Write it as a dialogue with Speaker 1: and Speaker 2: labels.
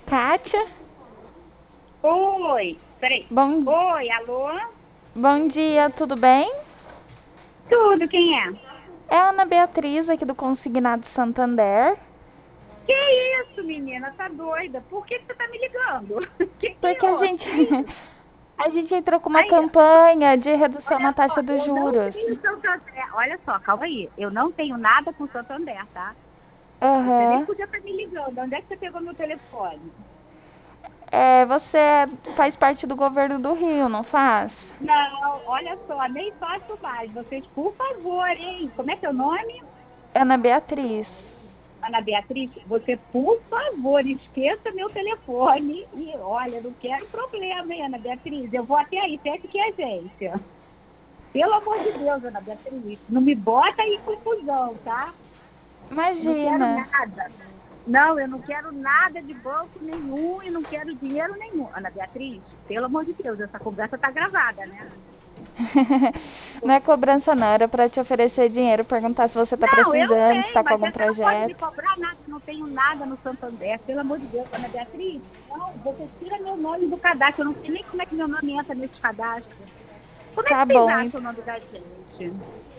Speaker 1: Kátia?
Speaker 2: Oi, peraí.
Speaker 1: Bom,
Speaker 2: Oi, alô?
Speaker 1: bom dia, tudo bem?
Speaker 2: Tudo, quem é?
Speaker 1: É a Ana Beatriz aqui do Consignado Santander.
Speaker 2: Que isso, menina? Tá doida? Por que você tá me ligando? Que
Speaker 1: Porque a
Speaker 2: houve?
Speaker 1: gente,
Speaker 2: Que isso?
Speaker 1: a gente entrou com uma
Speaker 2: Aí,
Speaker 1: campanha de redução na
Speaker 2: olha só,
Speaker 1: taxa dos
Speaker 2: eu não
Speaker 1: juros.
Speaker 2: tenho Santander. Olha só, calma aí. Eu não tenho nada com Santander, tá? Você nem
Speaker 1: Aham.
Speaker 2: podia estar me ligando. Onde é que você pegou meu telefone?
Speaker 1: É, você faz parte do governo do Rio, não faz?
Speaker 2: Não, olha só, nem faço mais. Vocês, por favor, hein? Como é teu nome?
Speaker 1: Ana Beatriz.
Speaker 2: Ana Beatriz, você, por favor, esqueça meu telefone. E olha, não quero problema, hein, Ana Beatriz? Eu vou até aí, perto que é agência. Pelo amor de Deus, Ana Beatriz, não me bota em confusão, tá? Não quero
Speaker 1: Imagina.
Speaker 2: nada. Não, eu não quero nada de banco nenhum e não quero dinheiro nenhum. Ana Beatriz, pelo amor de Deus, essa conversa tá gravada, né?
Speaker 1: Não é cobrança não, era para te oferecer dinheiro, perguntar se você está
Speaker 2: Não, eu
Speaker 1: precisando, se
Speaker 2: sei,
Speaker 1: está com
Speaker 2: mas
Speaker 1: algum
Speaker 2: você não pode me
Speaker 1: projeto.
Speaker 2: cobrar nada, não tenho nada no Santander, pelo amor de Deus, Ana Beatriz. Não, você tira meu nome do cadastro, eu não sei nem como é que meu nome entra nesse cadastro. Como é
Speaker 1: Tá
Speaker 2: que vocês
Speaker 1: bom,
Speaker 2: acham o nome da gente?